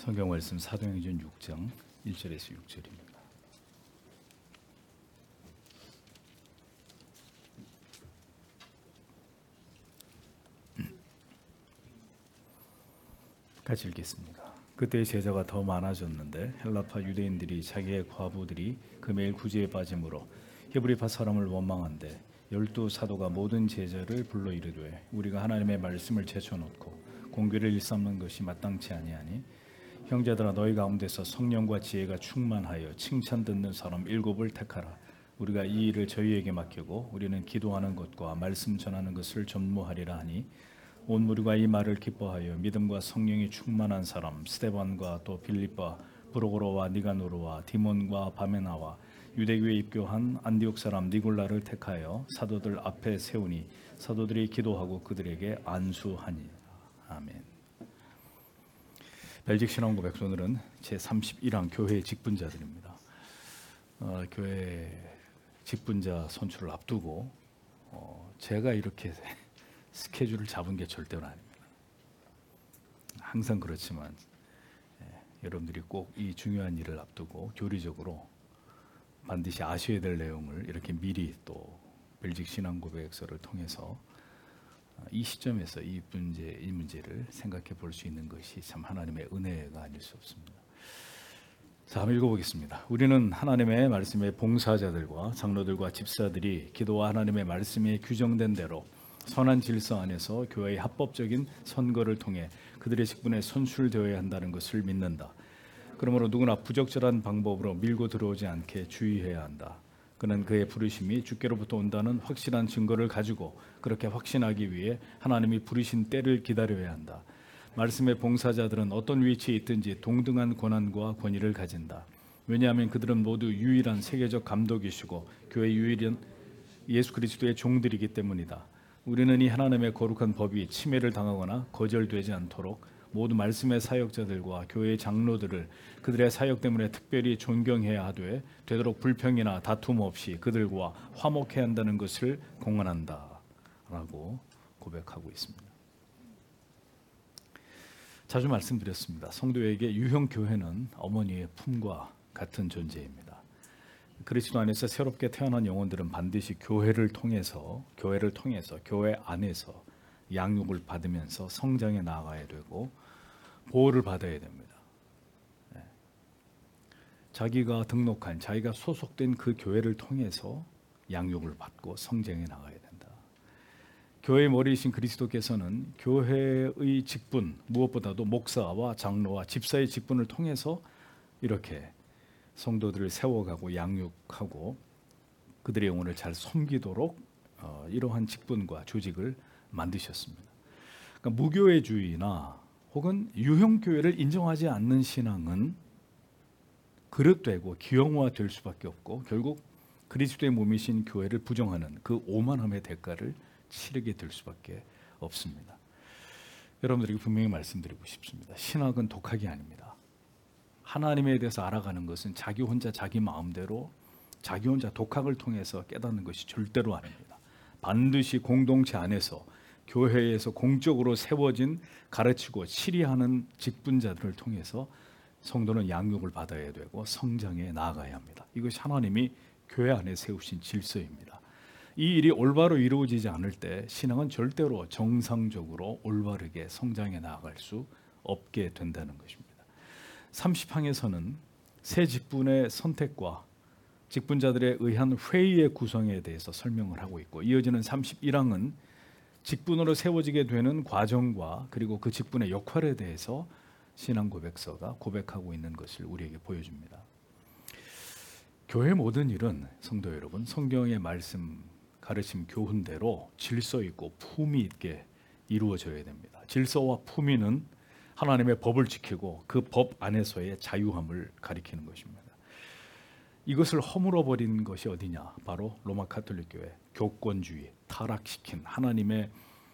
성경 말씀 사도행전 6장 1절에서 6절입니다. 같이 읽겠습니다. 그때 제자가 더 많아졌는데 헬라파 유대인들이 자기의 과부들이 금일 구제에 빠짐으로 히브리파 사람을 원망한데 12 사도가 모든 제자를 불러 이르되 우리가 하나님의 말씀을 제쳐놓고 공교를 일삼는 것이 마땅치 아니하니 형제들아 너희 가운데서 성령과 지혜가 충만하여 칭찬 듣는 사람 7을 택하라. 우리가 이 일을 저희에게 맡기고 우리는 기도하는 것과 말씀 전하는 것을 전무하리라 하니 온 무리가 이 말을 기뻐하여 믿음과 성령이 충만한 사람 스데반과 또 빌립과 브로고로와 니가노르와 디몬과 바메나와 유대교에 입교한 안디옥 사람 니골라를 택하여 사도들 앞에 세우니 사도들이 기도하고 그들에게 안수하니. 아멘. 벨직 신앙고백 오늘은 제31강 교회의 직분자들입니다. 교회 직분자 선출을 앞두고 제가 이렇게 스케줄을 잡은 게 절대로 아닙니다. 항상 그렇지만 여러분들이 꼭 이 중요한 일을 앞두고 교리적으로 반드시 아셔야 될 내용을 이렇게 미리 또 벨직 신앙고백서를 통해서 이 시점에서 이 문제를 생각해 볼 수 있는 것이 참 하나님의 은혜가 아닐 수 없습니다. 자, 한번 읽어보겠습니다. 우리는 하나님의 말씀의 봉사자들과 장로들과 집사들이 기도와 하나님의 말씀에 규정된 대로 선한 질서 안에서 교회의 합법적인 선거를 통해 그들의 직분에 선출되어야 한다는 것을 믿는다. 그러므로 누구나 부적절한 방법으로 밀고 들어오지 않게 주의해야 한다. 그는 그의 부르심이 주께로부터 온다는 확실한 증거를 가지고 그렇게 확신하기 위해 하나님이 부르신 때를 기다려야 한다. 말씀의 봉사자들은 어떤 위치에 있든지 동등한 권한과 권위를 가진다. 왜냐하면 그들은 모두 유일한 세계적 감독이시고 교회의 유일한 예수 그리스도의 종들이기 때문이다. 우리는 이 하나님의 거룩한 법이 침해를 당하거나 거절되지 않도록 모두 말씀의 사역자들과 교회의 장로들을 그들의 사역 때문에 특별히 존경해야 하되 되도록 불평이나 다툼 없이 그들과 화목해야 한다는 것을 공언한다 라고 고백하고 있습니다. 자주 말씀드렸습니다. 성도에게 유형교회는 어머니의 품과 같은 존재입니다. 그리스도 안에서 새롭게 태어난 영혼들은 반드시 교회를 통해서 교회 안에서 양육을 받으면서 성장해 나아가야 되고 보호를 받아야 됩니다. 자기가 등록한, 자기가 소속된 그 교회를 통해서 양육을 받고 성장해 나가야 된다. 교회의 머리이신 그리스도께서는 교회의 직분, 무엇보다도 목사와 장로와 집사의 직분을 통해서 이렇게 성도들을 세워가고 양육하고 그들의 영혼을 잘 섬기도록 이러한 직분과 조직을 만드셨습니다. 그러니까 무교회주의나 혹은 유형교회를 인정하지 않는 신앙은 그릇되고 기형화될 수밖에 없고 결국 그리스도의 몸이신 교회를 부정하는 그 오만함의 대가를 치르게 될 수밖에 없습니다. 여러분들에게 분명히 말씀드리고 싶습니다. 신학은 독학이 아닙니다. 하나님에 대해서 알아가는 것은 자기 혼자 자기 마음대로 자기 혼자 독학을 통해서 깨닫는 것이 절대로 아닙니다. 반드시 공동체 안에서 교회에서 공적으로 세워진 가르치고 치리하는 직분자들을 통해서 성도는 양육을 받아야 되고 성장해 나아가야 합니다. 이것이 하나님이 교회 안에 세우신 질서입니다. 이 일이 올바로 이루어지지 않을 때 신앙은 절대로 정상적으로 올바르게 성장해 나아갈 수 없게 된다는 것입니다. 30항에서는 새 직분의 선택과 직분자들에 의한 회의의 구성에 대해서 설명을 하고 있고 이어지는 31항은 직분으로 세워지게 되는 과정과 그리고 그 직분의 역할에 대해서 신앙 고백서가 고백하고 있는 것을 우리에게 보여줍니다. 교회 모든 일은 성도 여러분 성경의 말씀 가르침 교훈대로 질서 있고 품위 있게 이루어져야 됩니다. 질서와 품위는 하나님의 법을 지키고 그 법 안에서의 자유함을 가리키는 것입니다. 이것을 허물어버린 것이 어디냐? 바로 로마 가톨릭 교회 교권주의, 타락시킨 하나님의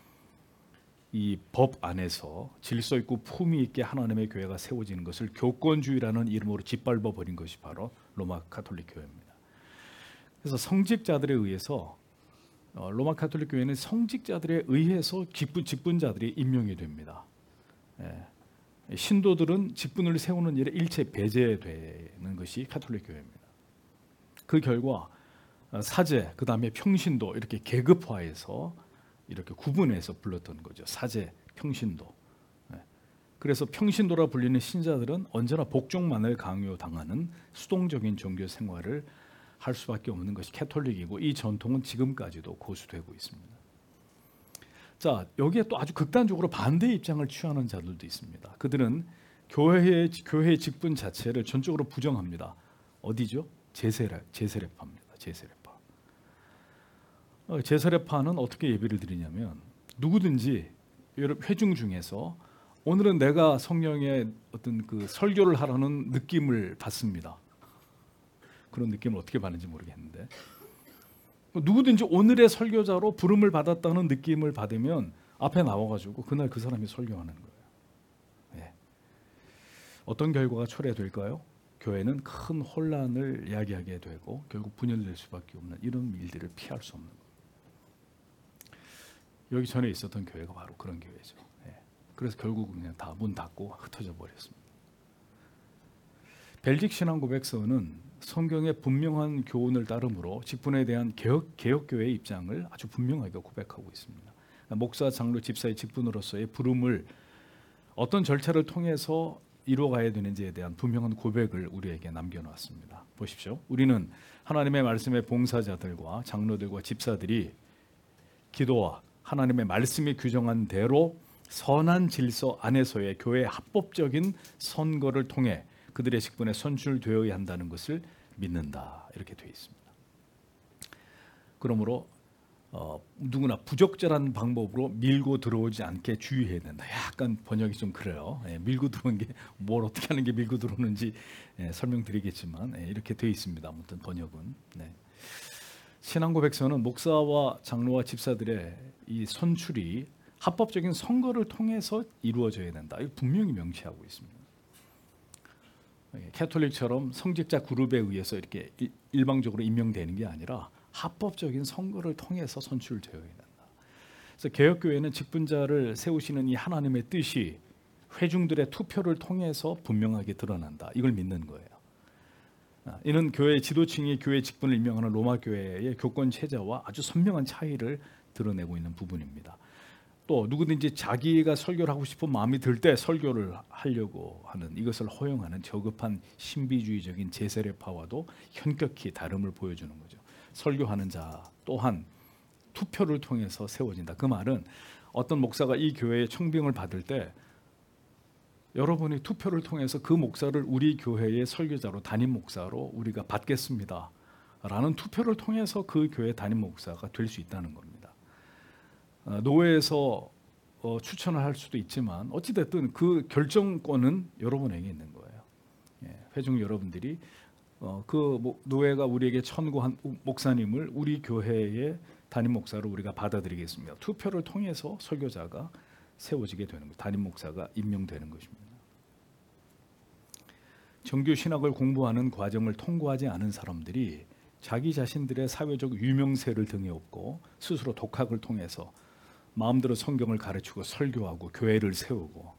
이 법 안에서 질서 있고 품위 있게 하나님의 교회가 세워지는 것을 교권주의라는 이름으로 짓밟아 버린 것이 바로 로마 가톨릭 교회입니다. 그래서 성직자들에 의해서 로마 가톨릭 교회는 성직자들에 의해서 직분자들이 임명이 됩니다. 신도들은 직분을 세우는 일에 일체 배제되는 것이 가톨릭 교회입니다. 그 결과 사제, 그 다음에 평신도 이렇게 계급화해서 이렇게 구분해서 불렀던 거죠. 사제, 평신도. 그래서 평신도라 불리는 신자들은 언제나 복종만을 강요당하는 수동적인 종교 생활을 할 수밖에 없는 것이 캐톨릭이고, 이 전통은 지금까지도 고수되고 있습니다. 자, 여기에 또 아주 극단적으로 반대 입장을 취하는 자들도 있습니다. 그들은 교회의 직분 자체를 전적으로 부정합니다. 어디죠? 제세례파입니다. 제세례파는 어떻게 예배를 드리냐면, 누구든지 회중 중에서 오늘은 내가 성령의 어떤 그 설교를 하라는 느낌을 받습니다. 그런 느낌을 어떻게 받는지 모르겠는데, 누구든지 오늘의 설교자로 부름을 받았다는 느낌을 받으면 앞에 나와가지고 그날 그 사람이 설교하는 거예요. 네. 어떤 결과가 초래될까요? 교회는 큰 혼란을 야기하게 되고 결국 분열될 수밖에 없는 이런 일들을 피할 수 없는 거예요. 여기 전에 있었던 교회가 바로 그런 교회죠. 네. 그래서 결국 그냥 다 문 닫고 흩어져 버렸습니다. 벨직 신앙 고백서는 성경의 분명한 교훈을 따르므로 직분에 대한 개혁교회의 입장을 아주 분명하게 고백하고 있습니다. 목사, 장로, 집사의 직분으로서의 부름을 어떤 절차를 통해서 이루어가야 되는지에 대한 분명한 고백을 우리에게 남겨놓았습니다. 보십시오. 우리는 하나님의 말씀의 봉사자들과 장로들과 집사들이 기도와 하나님의 말씀이 규정한 대로 선한 질서 안에서의 교회의 합법적인 선거를 통해 그들의 직분에 선출되어야 한다는 것을 믿는다, 이렇게 되어 있습니다. 그러므로 누구나 부적절한 방법으로 밀고 들어오지 않게 주의해야 된다. 약간 번역이 좀 그래요. 밀고 들어오는 게 뭘 어떻게 하는 게 밀고 들어오는지 설명드리겠지만 이렇게 되어 있습니다. 아무튼 번역은. 신앙고백서는 목사와 장로와 집사들의 이 선출이 합법적인 선거를 통해서 이루어져야 된다. 이거 분명히 명시하고 있습니다. 캐톨릭처럼 성직자 그룹에 의해서 이렇게 일방적으로 임명되는 게 아니라 합법적인 선거를 통해서 선출되어야 된다. 그래서 개혁교회는 직분자를 세우시는 이 하나님의 뜻이 회중들의 투표를 통해서 분명하게 드러난다. 이걸 믿는 거예요. 이는 교회 지도층이 교회 직분을 임명하는 로마 교회의 교권 체제와 아주 선명한 차이를 드러내고 있는 부분입니다. 또 누구든지 자기가 설교를 하고 싶은 마음이 들 때 설교를 하려고 하는, 이것을 허용하는 저급한 신비주의적인 제세례파와도 현격히 다름을 보여주는 거죠. 설교하는 자 또한 투표를 통해서 세워진다. 그 말은 어떤 목사가 이 교회에 청빙을 받을 때 여러분이 투표를 통해서 그 목사를 우리 교회의 설교자로, 담임 목사로 우리가 받겠습니다 라는 투표를 통해서 그 교회 담임 목사가 될 수 있다는 겁니다. 노회에서 추천을 할 수도 있지만 어찌됐든 그 결정권은 여러분에게 있는 거예요. 회중 여러분들이 그 노회가 우리에게 천고한 목사님을 우리 교회의 담임 목사로 우리가 받아들이겠습니다. 투표를 통해서 설교자가 세워지게 되는 거예요. 담임 목사가 임명되는 것입니다. 정규 신학을 공부하는 과정을 통과하지 않은 사람들이 자기 자신들의 사회적 유명세를 등에 업고 스스로 독학을 통해서 마음대로 성경을 가르치고 설교하고 교회를 세우고,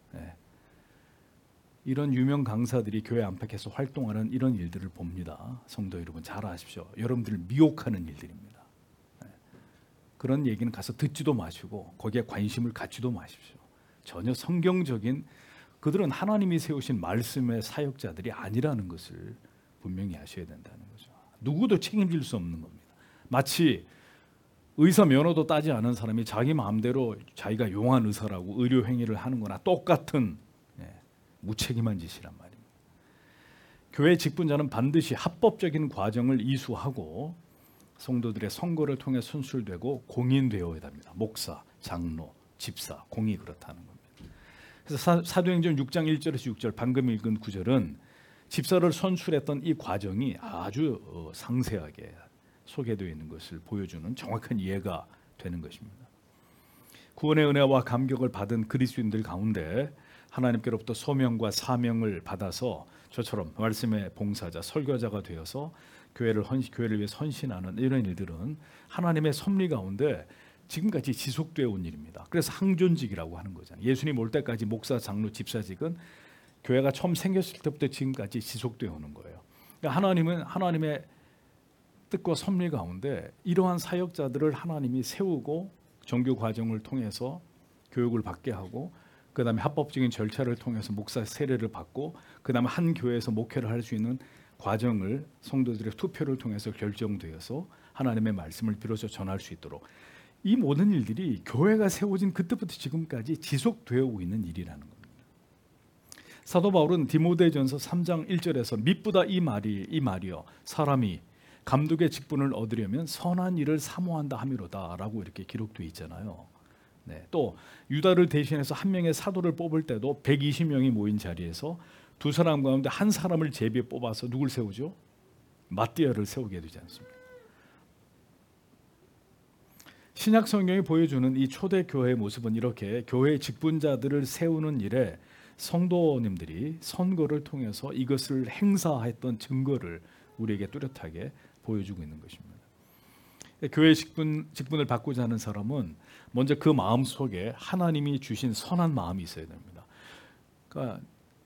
이런 유명 강사들이 교회 안팎에서 활동하는 이런 일들을 봅니다. 성도 여러분 잘 아십시오. 여러분들을 미혹하는 일들입니다. 그런 얘기는 가서 듣지도 마시고 거기에 관심을 갖지도 마십시오. 전혀 성경적인, 그들은 하나님이 세우신 말씀의 사역자들이 아니라는 것을 분명히 아셔야 된다는 거죠. 누구도 책임질 수 없는 겁니다. 마치 의사 면허도 따지 않은 사람이 자기 마음대로 자기가 용한 의사라고 의료 행위를 하는 거나 똑같은 무책임한 짓이란 말입니다. 교회 직분자는 반드시 합법적인 과정을 이수하고 성도들의 선거를 통해 선출되고 공인되어야 합니다. 목사, 장로, 집사, 공이 그렇다는 겁니다. 그래서 사도행전 6장 1절에서 6절 방금 읽은 구절은 집사를 선출했던 이 과정이 아주 상세하게 소개되어 있는 것을 보여주는 정확한 이해가 되는 것입니다. 구원의 은혜와 감격을 받은 그리스도인들 가운데 하나님께로부터 소명과 사명을 받아서 저처럼 말씀의 봉사자, 설교자가 되어서 교회를 위해 헌신하는 이런 일들은 하나님의 섭리 가운데 지금까지 지속되어 온 일입니다. 그래서 항존직이라고 하는 거잖아요. 예수님 올 때까지 목사, 장로, 집사직은 교회가 처음 생겼을 때부터 지금까지 지속되어 오는 거예요. 그러니까 하나님은 하나님의 뜻과 섭리 가운데 이러한 사역자들을 하나님이 세우고 정규 과정을 통해서 교육을 받게 하고, 그 다음에 합법적인 절차를 통해서 목사 세례를 받고, 그 다음에 한 교회에서 목회를 할 수 있는 과정을 성도들의 투표를 통해서 결정되어서 하나님의 말씀을 비로소 전할 수 있도록, 이 모든 일들이 교회가 세워진 그때부터 지금까지 지속되어 오고 있는 일이라는 겁니다. 사도 바울은 디모데전서 3장 1절에서 미쁘다 이 말이여 사람이 감독의 직분을 얻으려면 선한 일을 사모한다 함이로다라고 이렇게 기록되어 있잖아요. 네, 또 유다를 대신해서 한 명의 사도를 뽑을 때도 120명이 모인 자리에서 두 사람 가운데 한 사람을 제비에 뽑아서 누굴 세우죠? 마띠아를 세우게 되지 않습니까? 신약 성경이 보여주는 이 초대 교회의 모습은 이렇게 교회의 직분자들을 세우는 일에 성도님들이 선거를 통해서 이것을 행사했던 증거를 우리에게 뚜렷하게 보여주고 있는 것입니다. 교회 직분을 받고자 하는 사람은 먼저 그 마음 속에 하나님이 주신 선한 마음이 있어야 됩니다. 그러니까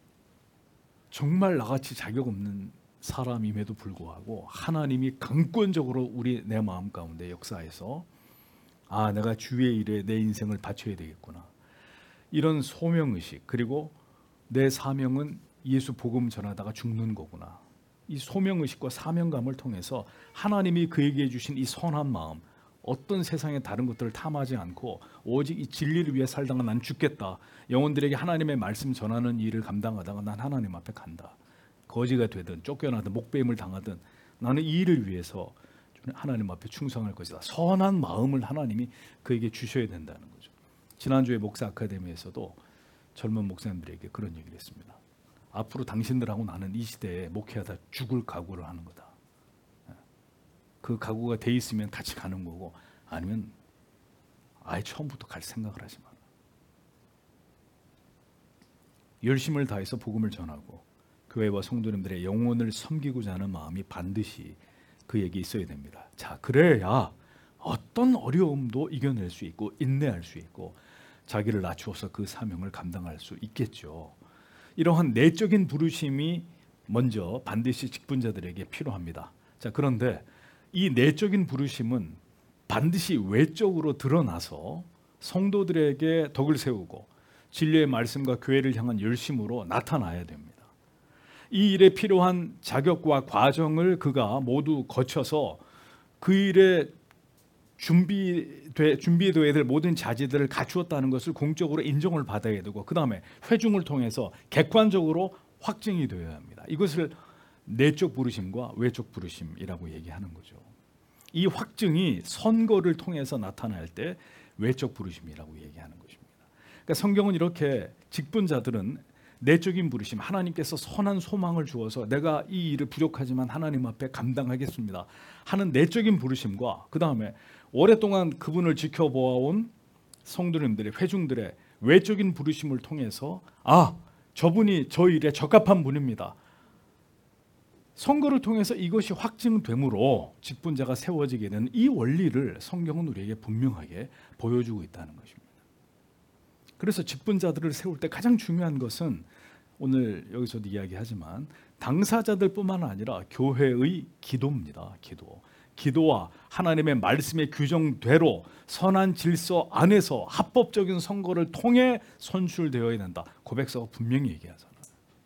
정말 나같이 자격 없는 사람임에도 불구하고 하나님이 강권적으로 내 마음 가운데 역사해서 내가 주의 일에 내 인생을 바쳐야 되겠구나, 이런 소명의식, 그리고 내 사명은 예수 복음 전하다가 죽는 거구나, 이 소명의식과 사명감을 통해서 하나님이 그에게 주신 이 선한 마음, 어떤 세상의 다른 것들을 탐하지 않고 오직 이 진리를 위해 살다가 난 죽겠다, 영혼들에게 하나님의 말씀 전하는 일을 감당하다가 난 하나님 앞에 간다, 거지가 되든 쫓겨나든 목배임을 당하든 나는 이 일을 위해서 하나님 앞에 충성할 것이다, 선한 마음을 하나님이 그에게 주셔야 된다는 거죠. 지난주에 목사 아카데미에서도 젊은 목사님들에게 그런 얘기를 했습니다. 앞으로 당신들하고 나는 이 시대에 목회하다 죽을 각오를 하는 거다. 그 각오가 돼 있으면 같이 가는 거고, 아니면 아예 처음부터 갈 생각을 하지 마라. 열심을 다해서 복음을 전하고 교회와 성도님들의 영혼을 섬기고자 하는 마음이 반드시 그에게 있어야 됩니다. 자, 그래야 어떤 어려움도 이겨낼 수 있고 인내할 수 있고 자기를 낮추어서 그 사명을 감당할 수 있겠죠. 이러한 내적인 부르심이 먼저 반드시 직분자들에게 필요합니다. 자, 그런데 이 내적인 부르심은 반드시 외적으로 드러나서 성도들에게 덕을 세우고 진리의 말씀과 교회를 향한 열심으로 나타나야 됩니다. 이 일에 필요한 자격과 과정을 그가 모두 거쳐서 그 일에 준비되어야 될 모든 자질들을 갖추었다는 것을 공적으로 인정을 받아야 되고, 그 다음에 회중을 통해서 객관적으로 확증이 되어야 합니다. 이것을 내적 부르심과 외적 부르심이라고 얘기하는 거죠. 이 확증이 선거를 통해서 나타날 때 외적 부르심이라고 얘기하는 것입니다. 그러니까 성경은 이렇게 직분자들은 내적인 부르심, 하나님께서 선한 소망을 주어서 내가 이 일을 부족하지만 하나님 앞에 감당하겠습니다 하는 내적인 부르심과, 그 다음에 오랫동안 그분을 지켜보아온 성도님들의, 회중들의 외적인 부르심을 통해서 저분이 저 일에 적합한 분입니다, 선거를 통해서 이것이 확증되므로 직분자가 세워지게 되는 이 원리를 성경은 우리에게 분명하게 보여주고 있다는 것입니다. 그래서 직분자들을 세울 때 가장 중요한 것은 오늘 여기서도 이야기하지만 당사자들뿐만 아니라 교회의 기도입니다. 기도와 하나님의 말씀의 규정대로 선한 질서 안에서 합법적인 선거를 통해 선출되어야 된다. 고백서가 분명히 얘기하잖아요.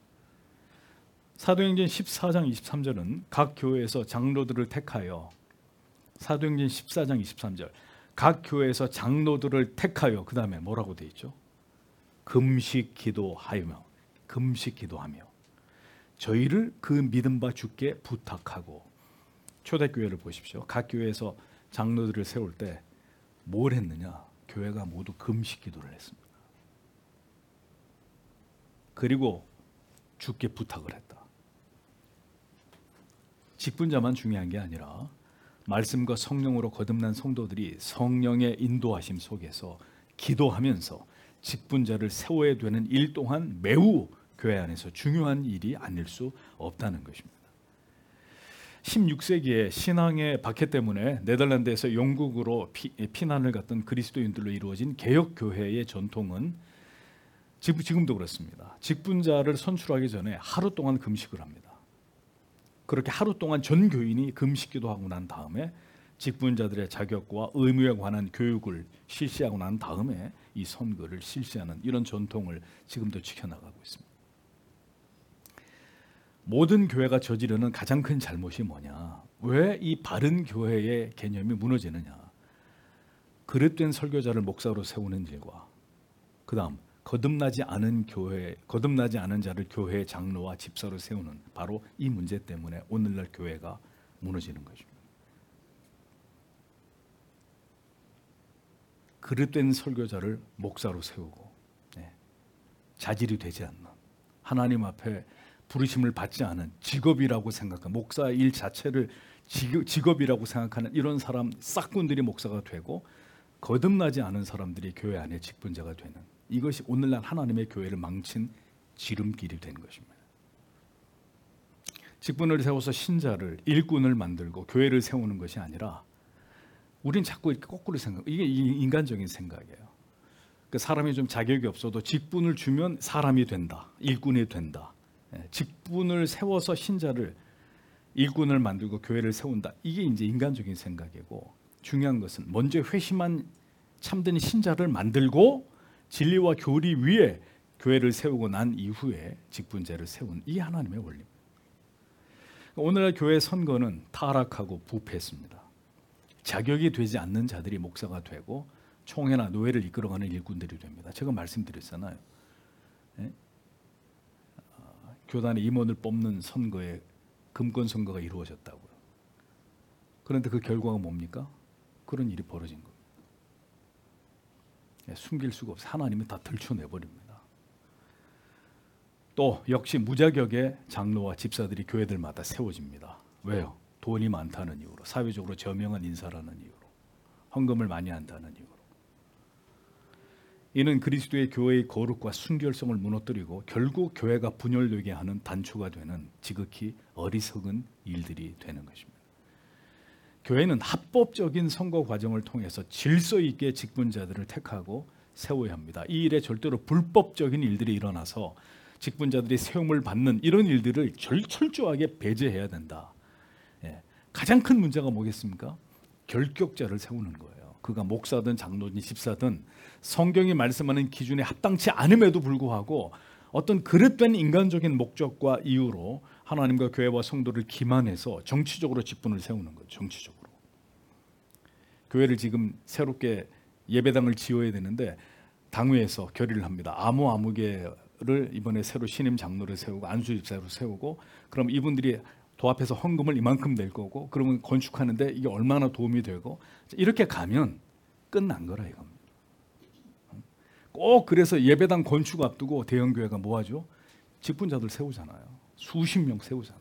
사도행전 14장 23절은 각 교회에서 장로들을 택하여, 사도행전 14장 23절 각 교회에서 장로들을 택하여, 그 다음에 뭐라고 돼 있죠? 금식 기도하며 저희를 그 믿음 바 주께 부탁하고. 초대교회를 보십시오. 각 교회에서 장로들을 세울 때 뭘 했느냐? 교회가 모두 금식 기도를 했습니다. 그리고 주께 부탁을 했다. 직분자만 중요한 게 아니라 말씀과 성령으로 거듭난 성도들이 성령의 인도하심 속에서 기도하면서 직분자를 세워야 되는 일 또한 매우 교회 안에서 중요한 일이 아닐 수 없다는 것입니다. 16세기에 신앙의 박해 때문에 네덜란드에서 영국으로 피난을 갔던 그리스도인들로 이루어진 개혁교회의 전통은 지금도 그렇습니다. 직분자를 선출하기 전에 하루 동안 금식을 합니다. 그렇게 하루 동안 전 교인이 금식기도 하고 난 다음에 직분자들의 자격과 의무에 관한 교육을 실시하고 난 다음에 이 선거를 실시하는 이런 전통을 지금도 지켜나가고 있습니다. 모든 교회가 저지르는 가장 큰 잘못이 뭐냐? 왜 이 바른 교회의 개념이 무너지느냐? 그릇된 설교자를 목사로 세우는 일과 그다음 거듭나지 않은 자를 교회의 장로와 집사로 세우는 바로 이 문제 때문에 오늘날 교회가 무너지는 것입니다. 그릇된 설교자를 목사로 세우고 자질이 되지 않는 하나님 앞에 부르심을 받지 않은 직업이라고 생각하는 목사 일 자체를 직업이라고 생각하는 이런 사람 싹군들이 목사가 되고 거듭나지 않은 사람들이 교회 안에 직분자가 되는 이것이 오늘날 하나님의 교회를 망친 지름길이 된 것입니다. 직분을 세워서 신자를 일꾼을 만들고 교회를 세우는 것이 아니라 우린 자꾸 이렇게 거꾸로 이게 인간적인 생각이에요. 그 사람이 좀 자격이 없어도 직분을 주면 사람이 된다, 일꾼이 된다. 직분을 세워서 신자를 일꾼을 만들고 교회를 세운다. 이게 이제 인간적인 생각이고 중요한 것은 먼저 회심한 참된 신자를 만들고 진리와 교리 위에 교회를 세우고 난 이후에 직분자를 세운 이 하나님의 원리입니다. 오늘날 교회 선거는 타락하고 부패했습니다. 자격이 되지 않는 자들이 목사가 되고 총회나 노회를 이끌어가는 일꾼들이 됩니다. 제가 말씀드렸잖아요. 교단의 임원을 뽑는 선거에 금권 선거가 이루어졌다고요. 그런데 그 결과가 뭡니까? 그런 일이 벌어진 겁니다. 숨길 수가 없어요. 하나님이 다 들춰내버립니다. 또 역시 무자격의 장로와 집사들이 교회들마다 세워집니다. 왜요? 돈이 많다는 이유로, 사회적으로 저명한 인사라는 이유로, 헌금을 많이 한다는 이유로. 이는 그리스도의 교회의 거룩과 순결성을 무너뜨리고 결국 교회가 분열되게 하는 단초가 되는 지극히 어리석은 일들이 되는 것입니다. 교회는 합법적인 선거 과정을 통해서 질서 있게 직분자들을 택하고 세워야 합니다. 이 일에 절대로 불법적인 일들이 일어나서 직분자들이 세움을 받는 이런 일들을 철저하게 배제해야 된다. 가장 큰 문제가 뭐겠습니까? 결격자를 세우는 거예요. 그가 목사든 장로든 집사든 성경이 말씀하는 기준에 합당치 않음에도 불구하고 어떤 그릇된 인간적인 목적과 이유로 하나님과 교회와 성도를 기만해서 정치적으로 직분을 세우는 거죠. 정치적으로. 교회를 지금 새롭게 예배당을 지어야 되는데 당회에서 결의를 합니다. 아무개를 이번에 새로 신임 장로를 세우고 안수 집사로 세우고 그럼 이분들이 도합해서 헌금을 이만큼 낼 거고 그러면 건축하는데 이게 얼마나 도움이 되고 이렇게 가면 끝난 거라 이겁니다. 꼭 그래서 예배당 건축 앞두고 대형교회가 뭐 하죠? 직분자들 세우잖아요. 수십 명 세우잖아요.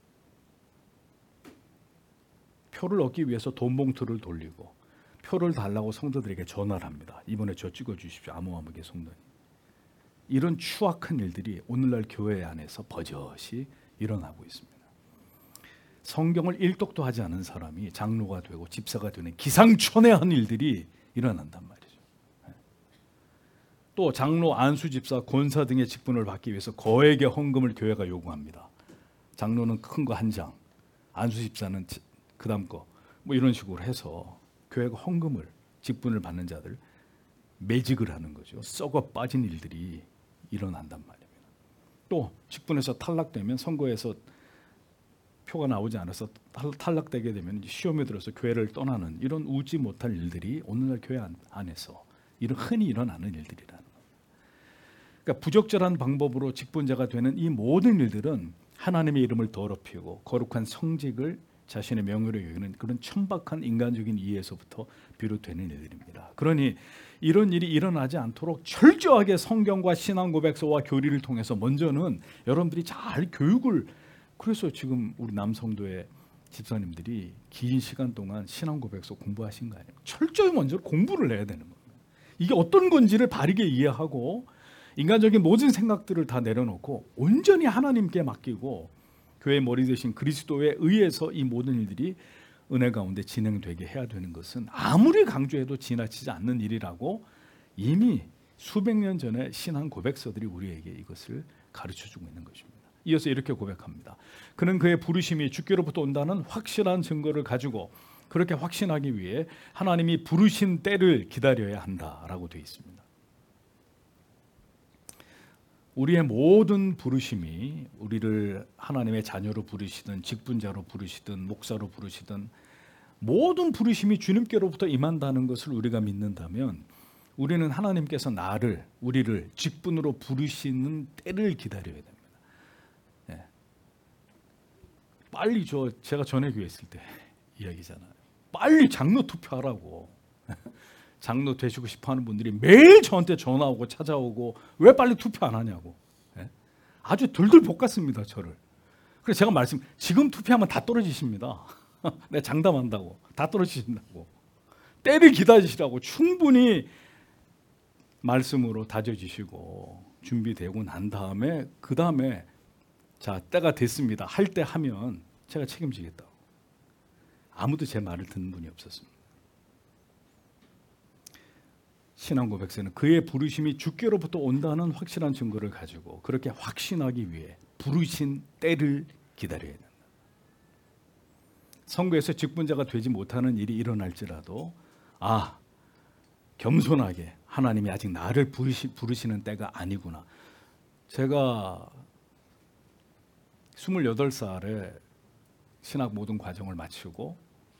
표를 얻기 위해서 돈 봉투를 돌리고 표를 달라고 성도들에게 전화를 합니다. 이번에 저 찍어주십시오. 아무개 성도님. 이런 추악한 일들이 오늘날 교회 안에서 버젓이 일어나고 있습니다. 성경을 일독도 하지 않은 사람이 장로가 되고 집사가 되는 기상천외한 일들이 일어난단 말이죠. 또 장로, 안수 집사, 권사 등의 직분을 받기 위해서 거액의 헌금을 교회가 요구합니다. 장로는 큰 거 한 장, 안수 집사는 그 다음 거 뭐 이런 식으로 해서 교회가 헌금을 직분을 받는 자들 매직을 하는 거죠. 썩어 빠진 일들이 일어난단 말입니다. 또 직분에서 탈락되면 선거에서 표가 나오지 않아서 탈락되게 되면 시험에 들어서 교회를 떠나는 이런 우지 못할 일들이 오늘날 교회 안에서 이런 흔히 일어나는 일들이라는 겁니다. 그러니까 부적절한 방법으로 직분자가 되는 이 모든 일들은 하나님의 이름을 더럽히고 거룩한 성직을 자신의 명예로 여기는 그런 천박한 인간적인 이해에서부터 비롯되는 일들입니다. 그러니 이런 일이 일어나지 않도록 철저하게 성경과 신앙 고백서와 교리를 통해서 먼저는 여러분들이 잘 교육을 그래서 지금 우리 남성도의 집사님들이 긴 시간 동안 신앙 고백서 공부하신 거 아니에요? 철저히 먼저 공부를 해야 되는 겁니다. 이게 어떤 건지를 바르게 이해하고 인간적인 모든 생각들을 다 내려놓고 온전히 하나님께 맡기고 교회의 머리 되신 그리스도에 의해서 이 모든 일들이 은혜 가운데 진행되게 해야 되는 것은 아무리 강조해도 지나치지 않는 일이라고 이미 수백 년 전에 신앙 고백서들이 우리에게 이것을 가르쳐주고 있는 것입니다. 이어서 이렇게 고백합니다. 그는 그의 부르심이 주께로부터 온다는 확실한 증거를 가지고 그렇게 확신하기 위해 하나님이 부르신 때를 기다려야 한다라고 되어 있습니다. 우리의 모든 부르심이 우리를 하나님의 자녀로 부르시든 직분자로 부르시든 목사로 부르시든 모든 부르심이 주님께로부터 임한다는 것을 우리가 믿는다면 우리는 하나님께서 우리를 직분으로 부르시는 때를 기다려야 됩니다. 예. 빨리 제가 전에 교회 있을 때 이야기잖아요. 빨리 장로 투표하라고. 장로 되시고 싶어하는 분들이 매일 저한테 전화 오고 찾아오고 왜 빨리 투표 안 하냐고. 예? 아주 들들 볶았습니다, 저를. 그래서 제가 지금 투표하면 다 떨어지십니다. 내가 장담한다고. 다 떨어지신다고. 때를 기다리시라고 충분히 말씀으로 다져지시고 준비되고 난 다음에 그 다음에 자, 때가 됐습니다. 할 때 하면 제가 책임지겠다고. 아무도 제 말을 듣는 분이 없었습니다. 신앙 고백서는 그의 부르심이 주께로부터 온다는 확실한 증거를 가지고 그렇게 확신하기 위해 부르신 때를 기다려야 된다. 선교에서 직분자가 되지 못하는 일이 일어날지라도 겸손하게 하나님이 아직 나를 부르시는 때가 아니구나. 제가 28살에 신학 모든 과정을 마치고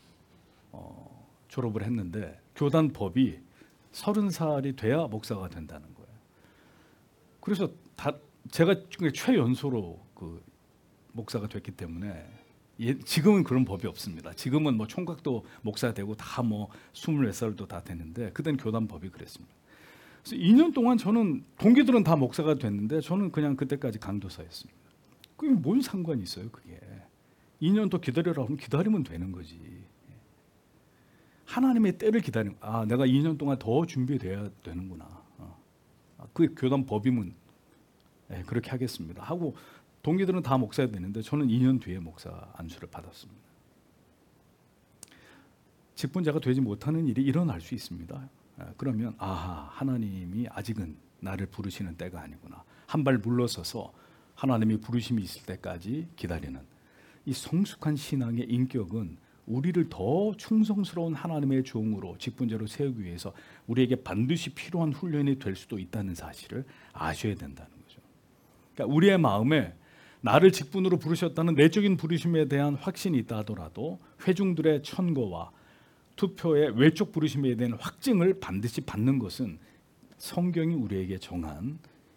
졸업을 했는데 교단법이 30살이 돼야 목사가 된다는 거예요. 그래서 제가 최연소로 목사가 됐기 때문에 지금은 그런 법이 없습니다. 지금은 뭐 총각도 목사 되고 다 24살도 다 됐는데 그땐 교단법이 그랬습니다. 그래서 2년 동안 저는 동기들은 다 목사가 됐는데 저는 그냥 그때까지 강도사였습니다. 그게 뭔 상관이 있어요, 그게. 2년 더 기다려라 하면 기다리면 되는 거지. 하나님의 때를 기다리는 내가 2년 동안 더 준비돼야 되는구나. 그 교단 법이면 그렇게 하겠습니다. 하고 동기들은 다 목사가 되는데 저는 2년 뒤에 목사 안수를 받았습니다. 직분자가 되지 못하는 일이 일어날 수 있습니다. 그러면 하나님이 아직은 나를 부르시는 때가 아니구나. 한 발 물러서서 하나님이 부르심이 있을 때까지 기다리는 이 성숙한 신앙의 인격은 우리를 더 충성스러운 하나님의 종으로 직분자로 세우기 위해서 우리에게 반드시 필요한 훈련이 될 수도 있다는 사실을 아셔야 된다는 거죠. 그러니까 우리의 마음에 나를 직분으로 부르셨다는 내적인 부르심에 대한 확신이 있다 하더라도 회중들의 천거와 투표의 외적 부르심에 대한 확증을 반드시 받는 것은 성경이 우리에게 정한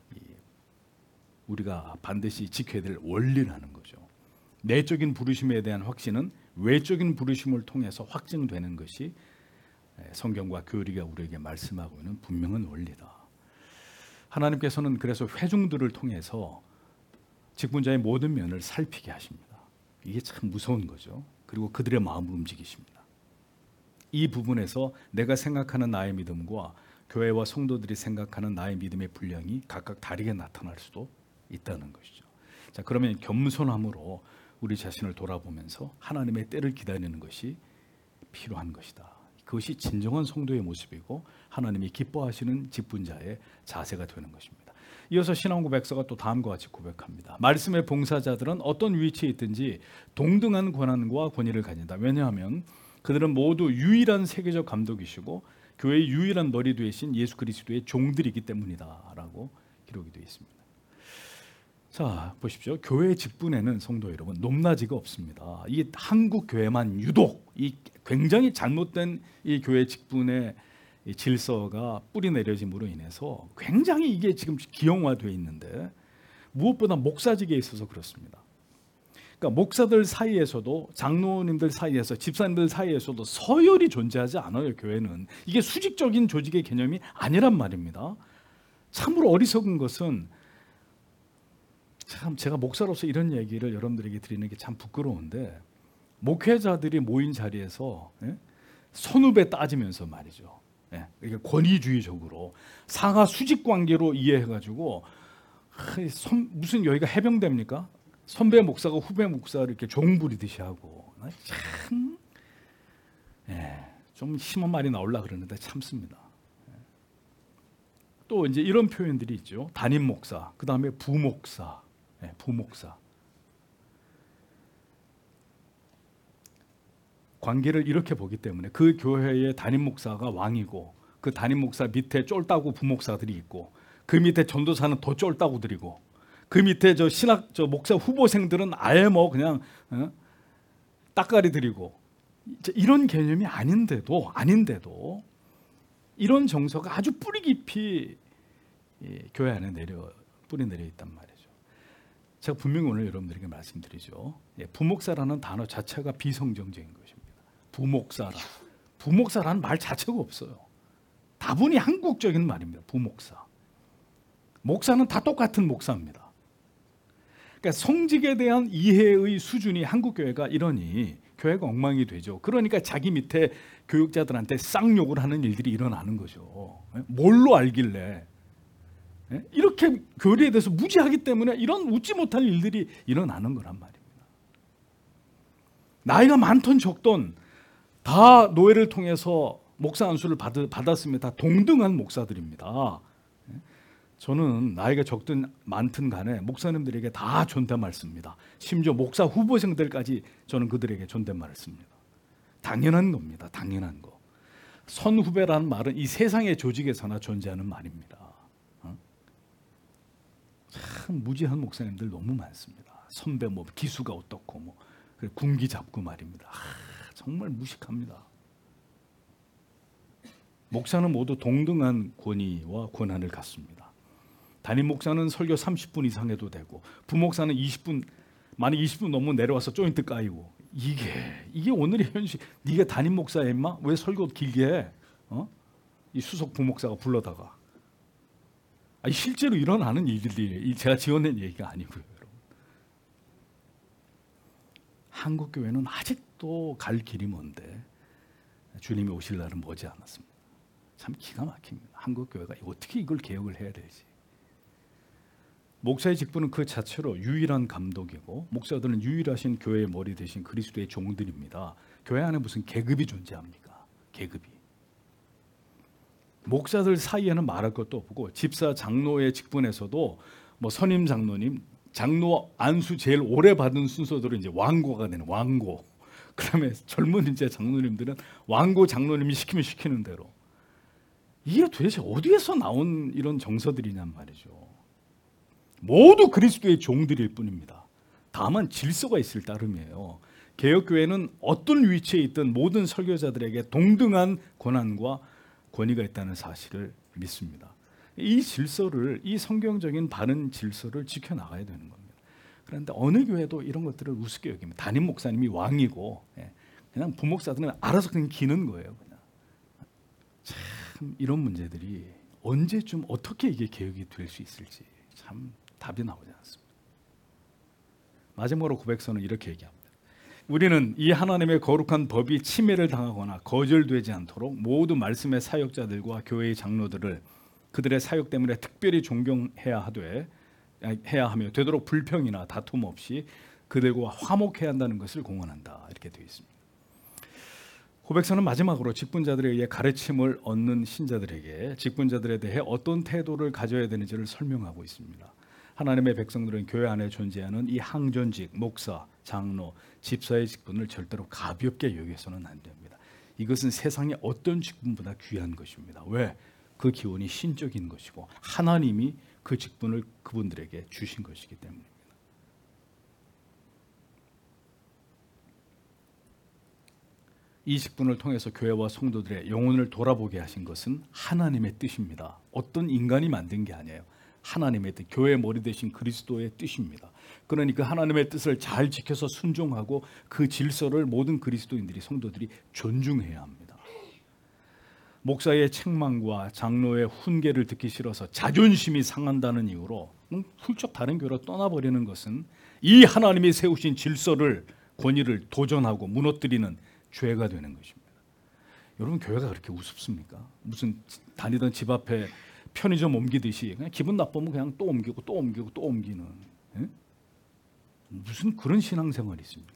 우리가 반드시 지켜야 될 원리라는 거죠. 내적인 부르심에 대한 확신은 외적인 부르심을 통해서 확증되는 것이 성경과 교리가 우리에게 말씀하고 있는 분명한 원리다. 하나님께서는 그래서 회중들을 통해서 직분자의 모든 면을 살피게 하십니다. 이게 참 무서운 거죠. 그리고 그들의 마음을 움직이십니다. 이 부분에서 내가 생각하는 나의 믿음과 교회와 성도들이 생각하는 나의 믿음의 분량이 각각 다르게 나타날 수도 있다는 것이죠. 자, 그러면 겸손함으로 우리 자신을 돌아보면서 하나님의 때를 기다리는 것이 필요한 것이다. 그것이 진정한 성도의 모습이고 하나님이 기뻐하시는 직분자의 자세가 되는 것입니다. 이어서 신앙 고백서가 또 다음과 같이 고백합니다. 말씀의 봉사자들은 어떤 위치에 있든지 동등한 권한과 권위를 가진다. 왜냐하면 그들은 모두 유일한 세계적 감독이시고 교회의 유일한 머리 되신 예수 그리스도의 종들이기 때문이다 라고 기록이 되어 있습니다. 자, 보십시오. 교회 직분에는 성도 여러분 높낮이가 없습니다. 이 한국 교회만 유독 이 굉장히 잘못된 이 교회 직분의 이 질서가 뿌리 내려짐으로 인해서 굉장히 이게 지금 기형화되어 있는데 무엇보다 목사직에 있어서 그렇습니다. 그러니까 목사들 사이에서도 장로님들 사이에서 집사님들 사이에서도 서열이 존재하지 않아요. 교회는 이게 수직적인 조직의 개념이 아니란 말입니다. 참으로 어리석은 것은 참 제가 목사로서 이런 얘기를 여러분들에게 드리는 게 참 부끄러운데 목회자들이 모인 자리에서 선후배 따지면서 말이죠. 이게 권위주의적으로 상하 수직 관계로 이해해가지고 무슨 여기가 해병대입니까? 선배 목사가 후배 목사를 이렇게 종부리듯이 하고 참, 좀 심한 말이 나오려 그러는데 참습니다. 또 이제 이런 표현들이 있죠. 담임 목사, 그 다음에 부목사, 부목사. 관계를 이렇게 보기 때문에 그 교회의 담임 목사가 왕이고 그 담임 목사 밑에 쫄따구 부목사들이 있고 그 밑에 전도사는 더 쫄따구들이고 그 밑에 저 목사 후보생들은 아예 뭐 그냥 따까리들이고 이런 개념이 아닌데도 이런 정서가 아주 뿌리 깊이 교회 안에 뿌리 내려 있단 말이죠. 제가 분명히 오늘 여러분들에게 말씀드리죠. 부목사라는 단어 자체가 비성경적인 것입니다. 부목사라는 말 자체가 없어요. 다분히 한국적인 말입니다. 부목사. 목사는 다 똑같은 목사입니다. 그러니까 성직에 대한 이해의 수준이 한국 교회가 이러니 교회가 엉망이 되죠. 그러니까 자기 밑에 교육자들한테 쌍욕을 하는 일들이 일어나는 거죠. 뭘로 알길래 이렇게 교리에 대해서 무지하기 때문에 이런 웃지 못할 일들이 일어나는 거란 말입니다. 나이가 많던 적던 다 노예를 통해서 목사 안수를 받았으면 다 동등한 목사들입니다. 저는 나이가 적든 많든 간에 목사님들에게 다 존댓말 씁니다. 심지어 목사 후보생들까지 저는 그들에게 존댓말을 씁니다. 당연한 겁니다. 당연한 거. 선후배라는 말은 이 세상의 조직에서나 존재하는 말입니다. 참 무지한 목사님들 너무 많습니다. 선배 뭐 기수가 어떻고 뭐 군기 잡고 말입니다. 정말 무식합니다. 목사는 모두 동등한 권위와 권한을 갖습니다. 담임 목사는 설교 30분 이상 해도 되고 부목사는 20분, 만약 20분 넘으면 내려와서 조인트 까이고 이게 오늘의 현실. 네가 담임 목사야 임마? 왜 설교 길게 해? 이 수석 부목사가 불러다가 실제로 일어나는 일들이 제가 지어낸 얘기가 아니고요. 여러분. 한국 교회는 아직도 갈 길이 먼데 주님이 오실 날은 머지 않았습니다. 참 기가 막힙니다. 한국 교회가 어떻게 이걸 개혁을 해야 될지. 목사의 직분은 그 자체로 유일한 감독이고 목사들은 유일하신 교회의 머리 대신 그리스도의 종들입니다. 교회 안에 무슨 계급이 존재합니까? 계급이. 목사들 사이에는 말할 것도 없고 집사 장로의 직분에서도 뭐 선임 장로님, 장로 안수 제일 오래 받은 순서대로 이제 왕고가 되는 왕고. 그다음에 젊은 이제 장로님들은 왕고 장로님이 시키면 시키는 대로. 이게 도대체 어디에서 나온 이런 정서들이냔 말이죠. 모두 그리스도의 종들일 뿐입니다. 다만 질서가 있을 따름이에요. 개혁교회는 어떤 위치에 있든 모든 설교자들에게 동등한 권한과 권위가 있다는 사실을 믿습니다. 이 질서를, 이 성경적인 바른 질서를 지켜나가야 되는 겁니다. 그런데 어느 교회도 이런 것들을 우습게 여깁니다. 담임 목사님이 왕이고 그냥 부목사들은 알아서 그냥 기는 거예요. 그냥. 참 이런 문제들이 언제쯤 어떻게 이게 개혁이 될 수 있을지 참 답이 나오지 않습니다. 마지막으로 고백서는 이렇게 얘기합니다. 우리는 이 하나님의 거룩한 법이 침해를 당하거나 거절되지 않도록 모두 말씀의 사역자들과 교회의 장로들을 그들의 사역 때문에 특별히 존경해야 하며 되도록 불평이나 다툼 없이 그들과 화목해야 한다는 것을 공언한다. 이렇게 되어 있습니다. 고백서는 마지막으로 직분자들에 의해 가르침을 얻는 신자들에게 직분자들에 대해 어떤 태도를 가져야 되는지를 설명하고 있습니다. 하나님의 백성들은 교회 안에 존재하는 이 항전직, 목사, 장로, 집사의 직분을 절대로 가볍게 여겨서는 안 됩니다. 이것은 세상의 어떤 직분보다 귀한 것입니다. 왜? 그 기원이 신적인 것이고 하나님이 그 직분을 그분들에게 주신 것이기 때문입니다. 이 직분을 통해서 교회와 성도들의 영혼을 돌아보게 하신 것은 하나님의 뜻입니다. 어떤 인간이 만든 게 아니에요. 하나님의 뜻, 교회의 머리 대신 그리스도의 뜻입니다. 그러니까 하나님의 뜻을 잘 지켜서 순종하고 그 질서를 모든 그리스도인들이, 성도들이 존중해야 합니다. 목사의 책망과 장로의 훈계를 듣기 싫어서 자존심이 상한다는 이유로 훌쩍 다른 교회로 떠나버리는 것은 이 하나님이 세우신 질서를, 권위를 도전하고 무너뜨리는 죄가 되는 것입니다. 여러분, 교회가 그렇게 우습습니까? 무슨 다니던 집 앞에 편의점 옮기듯이 그냥 기분 나쁘면 그냥 또 옮기고 또 옮기고 또 옮기는. 예? 무슨 그런 신앙생활이 있습니까?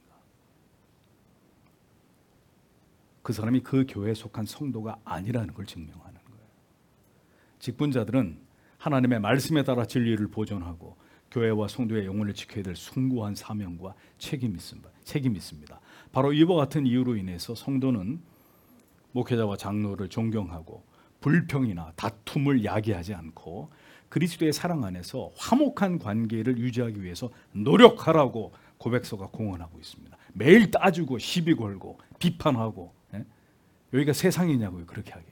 그 사람이 그 교회에 속한 성도가 아니라는 걸 증명하는 거예요. 직분자들은 하나님의 말씀에 따라 진리를 보존하고 교회와 성도의 영혼을 지켜야 될 숭고한 사명과 책임이 있습니다. 바로 이와 같은 이유로 인해서 성도는 목회자와 장로를 존경하고 불평이나 다툼을 야기하지 않고 그리스도의 사랑 안에서 화목한 관계를 유지하기 위해서 노력하라고 고백서가 공언하고 있습니다. 매일 따지고 시비 걸고 비판하고, 여기가 세상이냐고요, 그렇게 하게.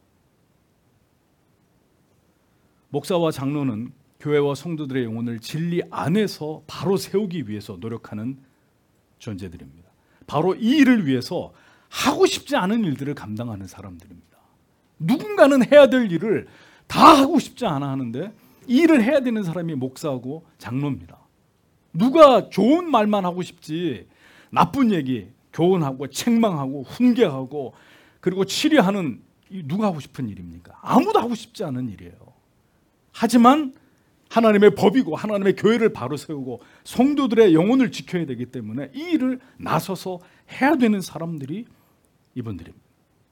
목사와 장로는 교회와 성도들의 영혼을 진리 안에서 바로 세우기 위해서 노력하는 존재들입니다. 바로 이 일을 위해서 하고 싶지 않은 일들을 감당하는 사람들입니다. 누군가는 해야 될 일을 다 하고 싶지 않아 하는데 이 일을 해야 되는 사람이 목사하고 장로입니다. 누가 좋은 말만 하고 싶지 나쁜 얘기, 교훈하고 책망하고 훈계하고 그리고 치리하는 누가 하고 싶은 일입니까? 아무도 하고 싶지 않은 일이에요. 하지만 하나님의 법이고 하나님의 교회를 바로 세우고 성도들의 영혼을 지켜야 되기 때문에 이 일을 나서서 해야 되는 사람들이 이분들입니다.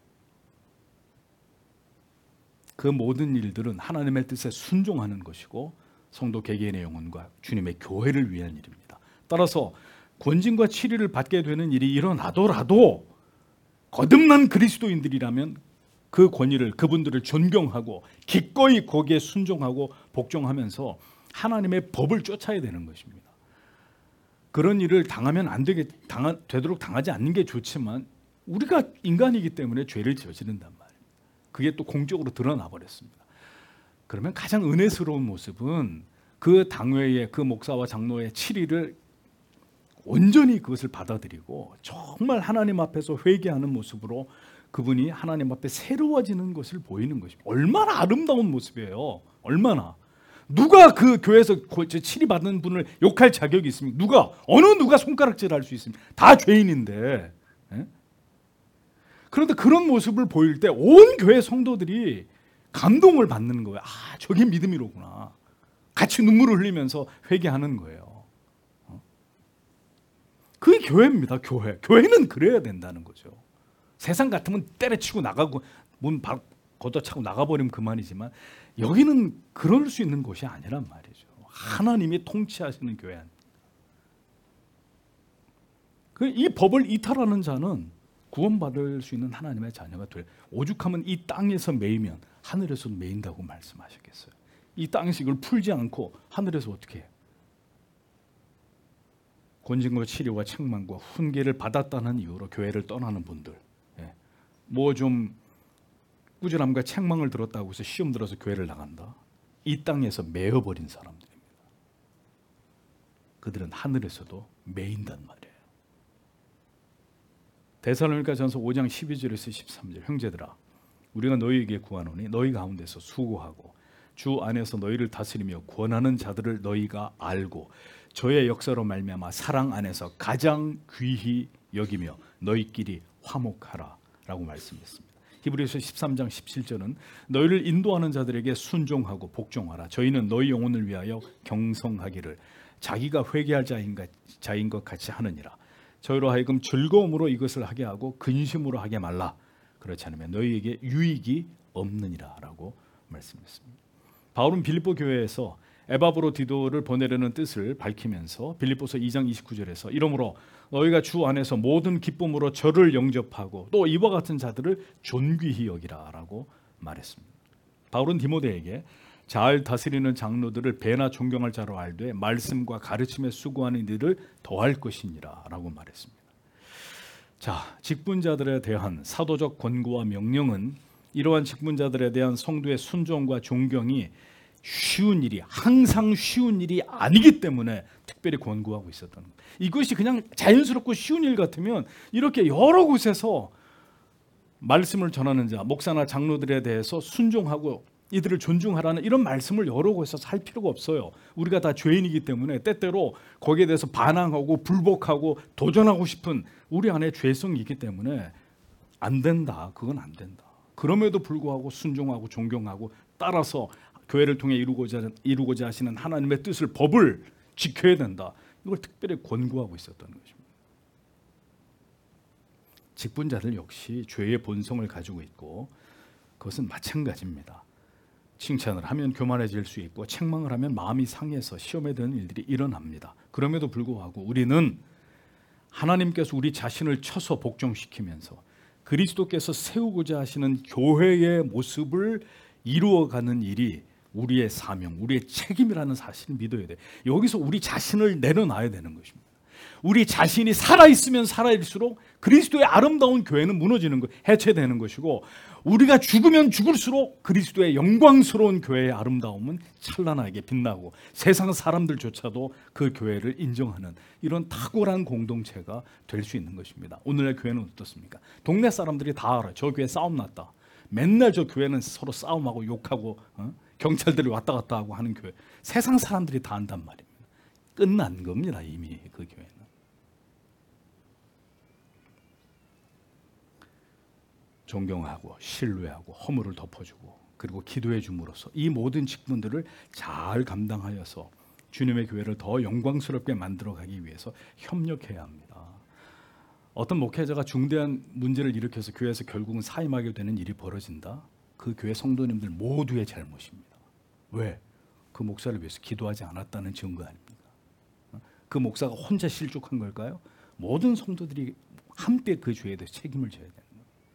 그 모든 일들은 하나님의 뜻에 순종하는 것이고 성도 개개인의 영혼과 주님의 교회를 위한 일입니다. 따라서 권징과 치리를 받게 되는 일이 일어나더라도 거듭난 그리스도인들이라면 그 권위를, 그분들을 존경하고 기꺼이 거기에 순종하고 복종하면서 하나님의 법을 쫓아야 되는 것입니다. 그런 일을 당하면 안 되도록 당하지 않는 게 좋지만 우리가 인간이기 때문에 죄를 저지른단 말이에요. 그게 또 공적으로 드러나 버렸습니다. 그러면 가장 은혜스러운 모습은 그 당회의 그 목사와 장로의 치리를 온전히 그것을 받아들이고 정말 하나님 앞에서 회개하는 모습으로 그분이 하나님 앞에 새로워지는 것을 보이는 것입니다. 얼마나 아름다운 모습이에요. 얼마나. 누가 그 교회에서 치리 받는 분을 욕할 자격이 있습니까? 어느 누가 손가락질할 수 있습니까? 다 죄인인데. 그런데 그런 모습을 보일 때 온 교회 성도들이 감동을 받는 거예요. 아, 저게 믿음이로구나. 같이 눈물을 흘리면서 회개하는 거예요. 그게 교회입니다. 교회는 그래야 된다는 거죠. 세상 같으면 때려치고 나가고 문 걷어차고 나가버리면 그만이지만 여기는 그럴 수 있는 곳이 아니란 말이죠. 하나님이 통치하시는 교회. 이 법을 이탈하는 자는 구원받을 수 있는 하나님의 자녀가 될. 오죽하면 이 땅에서 매이면 하늘에서도 매인다고 말씀하셨겠어요. 이 땅에서 이걸 풀지 않고 하늘에서 어떻게 해요? 권징과 치리와 책망과 훈계를 받았다는 이유로 교회를 떠나는 분들, 뭐 좀 꾸지람과 책망을 들었다고 해서 시험 들어서 교회를 나간다. 이 땅에서 매어버린 사람들입니다. 그들은 하늘에서도 매인단 말이에요. 데살로니가전서 5장 12절에서 13절 형제들아 우리가 너희에게 구하노니 너희 가운데서 수고하고 주 안에서 너희를 다스리며 권하는 자들을 너희가 알고 저의 역사로 말미암아 사랑 안에서 가장 귀히 여기며 너희끼리 화목하라 라고 말씀했습니다. 히브리서 13장 17절은 너희를 인도하는 자들에게 순종하고 복종하라. 저희는 너희 영혼을 위하여 경성하기를 자기가 회개할 자인 것 같이 하느니라. 저희로 하여금 즐거움으로 이것을 하게 하고 근심으로 하게 말라. 그렇지 않으면 너희에게 유익이 없느니라 라고 말씀했습니다. 바울은 빌립보 교회에서 에바브로디도를 보내려는 뜻을 밝히면서 빌립보서 2장 29절에서 이러므로 너희가 주 안에서 모든 기쁨으로 저를 영접하고 또 이와 같은 자들을 존귀히 여기라 라고 말했습니다. 바울은 디모데에게 잘 다스리는 장로들을 배나 존경할 자로 알되 말씀과 가르침에 수고하는 일을 더할 것이니라 라고 말했습니다. 자, 직분자들에 대한 사도적 권고와 명령은 이러한 직분자들에 대한 성도의 순종과 존경이 항상 쉬운 일이 아니기 때문에 특별히 권고하고 있었던 겁니다. 이것이 그냥 자연스럽고 쉬운 일 같으면 이렇게 여러 곳에서 말씀을 전하는 자, 목사나 장로들에 대해서 순종하고 이들을 존중하라는 이런 말씀을 여러 곳에서 할 필요가 없어요. 우리가 다 죄인이기 때문에 때때로 거기에 대해서 반항하고 불복하고 도전하고 싶은 우리 안에 죄성이 있기 때문에 안 된다. 그건 안 된다. 그럼에도 불구하고 순종하고 존경하고 따라서 교회를 통해 이루고자 하시는 하나님의 뜻을, 법을 지켜야 된다. 이걸 특별히 권고하고 있었던 것입니다. 직분자들 역시 죄의 본성을 가지고 있고 그것은 마찬가지입니다. 칭찬을 하면 교만해질 수 있고 책망을 하면 마음이 상해서 시험에 드는 일들이 일어납니다. 그럼에도 불구하고 우리는 하나님께서 우리 자신을 쳐서 복종시키면서 그리스도께서 세우고자 하시는 교회의 모습을 이루어가는 일이 우리의 사명, 우리의 책임이라는 사실을 믿어야 돼. 여기서 우리 자신을 내려놔야 되는 것입니다. 우리 자신이 살아있으면 살아있을수록 그리스도의 아름다운 교회는 무너지는 것, 해체되는 것이고, 우리가 죽으면 죽을수록 그리스도의 영광스러운 교회의 아름다움은 찬란하게 빛나고 세상 사람들조차도 그 교회를 인정하는 이런 탁월한 공동체가 될 수 있는 것입니다. 오늘날 교회는 어떻습니까? 동네 사람들이 다 알아요. 저 교회 싸움 났다. 맨날 저 교회는 서로 싸움하고 욕하고 경찰들이 왔다 갔다 하고 하는 교회. 세상 사람들이 다 안단 말입니다. 끝난 겁니다. 이미 그 교회는. 존경하고 신뢰하고 허물을 덮어주고 그리고 기도해 줌으로써 이 모든 직분들을 잘 감당하여서 주님의 교회를 더 영광스럽게 만들어가기 위해서 협력해야 합니다. 어떤 목회자가 중대한 문제를 일으켜서 교회에서 결국은 사임하게 되는 일이 벌어진다? 그 교회 성도님들 모두의 잘못입니다. 왜? 그 목사를 위해서 기도하지 않았다는 증거 아닙니까? 그 목사가 혼자 실족한 걸까요? 모든 성도들이 함께 그 죄에 대해서 책임을 져야 됩니다.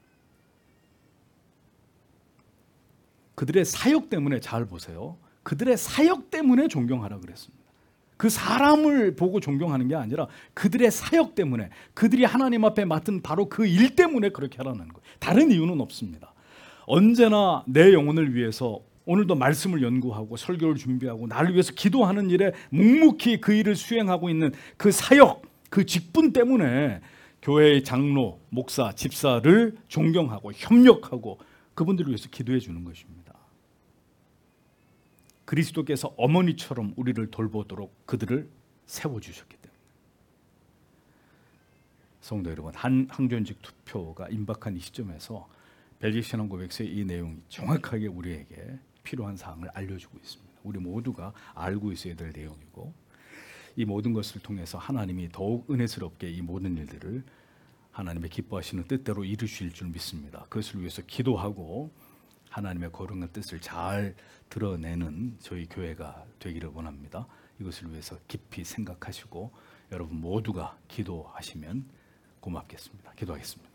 그들의 사역 때문에, 잘 보세요, 그들의 사역 때문에 존경하라 그랬습니다. 그 사람을 보고 존경하는 게 아니라 그들의 사역 때문에, 그들이 하나님 앞에 맡은 바로 그 일 때문에 그렇게 하라는 거예요. 다른 이유는 없습니다. 언제나 내 영혼을 위해서 오늘도 말씀을 연구하고 설교를 준비하고 나를 위해서 기도하는 일에 묵묵히 그 일을 수행하고 있는 그 사역, 그 직분 때문에 교회의 장로, 목사, 집사를 존경하고 협력하고 그분들을 위해서 기도해 주는 것입니다. 그리스도께서 어머니처럼 우리를 돌보도록 그들을 세워주셨기 때문에. 성도 여러분, 항존직 투표가 임박한 이 시점에서 벨기에 신앙고백서의 이 내용이 정확하게 우리에게 필요한 사항을 알려주고 있습니다. 우리 모두가 알고 있어야 될 내용이고, 이 모든 것을 통해서 하나님이 더욱 은혜스럽게 이 모든 일들을 하나님의 기뻐하시는 뜻대로 이루실 줄 믿습니다. 그것을 위해서 기도하고 하나님의 거룩한 뜻을 잘 드러내는 저희 교회가 되기를 원합니다. 이것을 위해서 깊이 생각하시고 여러분 모두가 기도하시면 고맙겠습니다. 기도하겠습니다.